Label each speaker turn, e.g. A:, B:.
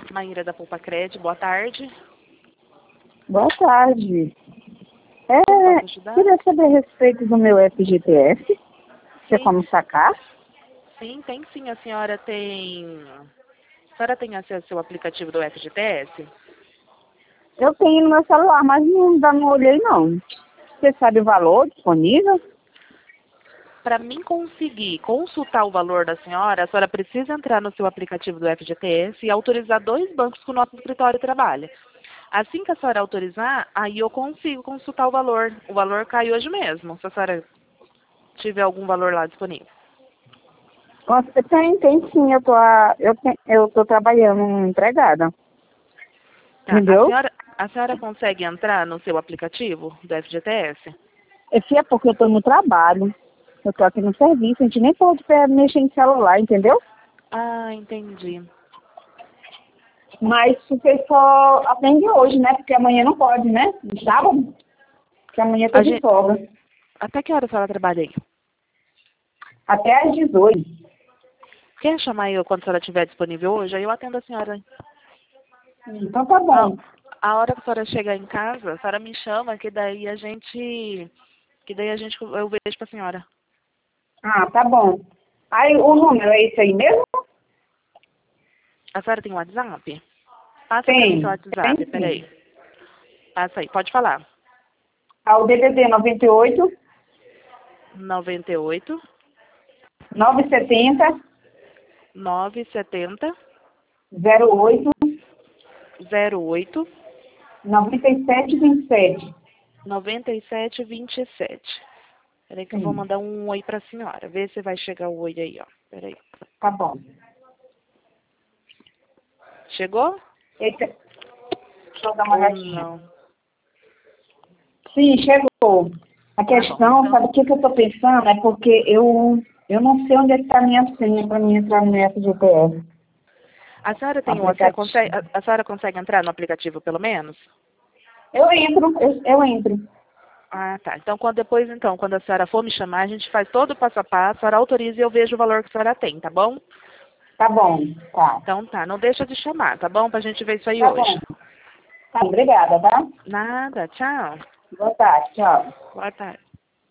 A: Maíra da Poupa-Cred, boa tarde.
B: Boa tarde.
A: Posso ajudar?
B: Queria saber a respeito do meu FGTS. Você como sacar?
A: Sim, tem sim. A senhora tem acesso ao aplicativo do FGTS?
B: Eu tenho no meu celular, mas não olhei não. Você sabe o valor disponível?
A: Para mim conseguir consultar o valor da senhora, a senhora precisa entrar no seu aplicativo do FGTS e autorizar 2 bancos que o nosso escritório trabalha. Assim que a senhora autorizar, aí eu consigo consultar o valor. O valor cai hoje mesmo, se a senhora tiver algum valor lá disponível.
B: Tem sim. Eu tô trabalhando empregada.
A: Tá.
B: Entendeu?
A: A senhora consegue entrar no seu aplicativo do FGTS?
B: É porque eu tô no trabalho. Eu tô aqui no serviço. A gente nem pode mexer em celular, entendeu?
A: Ah, entendi.
B: Mas você só atende hoje, né? Porque amanhã não pode, né? No sábado? Porque amanhã eu tô de folga.
A: Até que hora a senhora trabalha aí?
B: Até às 18.
A: Quer chamar eu quando a senhora estiver disponível hoje? Aí eu atendo a senhora.
B: Então tá bom.
A: A hora que a senhora chegar em casa, a senhora me chama, que daí eu vejo pra senhora.
B: Ah, tá bom. Aí o número é esse aí mesmo?
A: A senhora tem WhatsApp? Passa pra mim
B: Tem.
A: seu WhatsApp,
B: Tem
A: peraí.
B: sim.
A: Passa aí, pode falar.
B: O DDD 98
A: 98
B: 970
A: 970
B: 08
A: 08
B: 9727.
A: 9727. Peraí que eu vou
B: Sim,
A: mandar um oi pra senhora. Vê se vai chegar o oi aí, ó. Peraí.
B: tá bom.
A: Chegou?
B: Eita, deixa eu dar uma
A: Ou
B: gatinha.
A: não?
B: Sim, chegou. A
A: Tá bom,
B: questão,
A: então.
B: sabe o que eu tô pensando? É porque eu não sei onde é que tá a minha senha para mim entrar no FGTS.
A: A senhora tem
B: Aplicativo.
A: a senhora consegue entrar no aplicativo pelo menos?
B: Eu entro.
A: Ah, tá. Então, quando a senhora for me chamar, a gente faz todo o passo a passo, a senhora autoriza e eu vejo o valor que a senhora tem, tá bom?
B: Tá bom, tá.
A: Então tá, não deixa de chamar, tá bom? Pra gente ver isso aí
B: Tá
A: hoje.
B: bom. Tá, obrigada, tá?
A: Nada, tchau.
B: Boa tarde, tchau.
A: Boa tarde.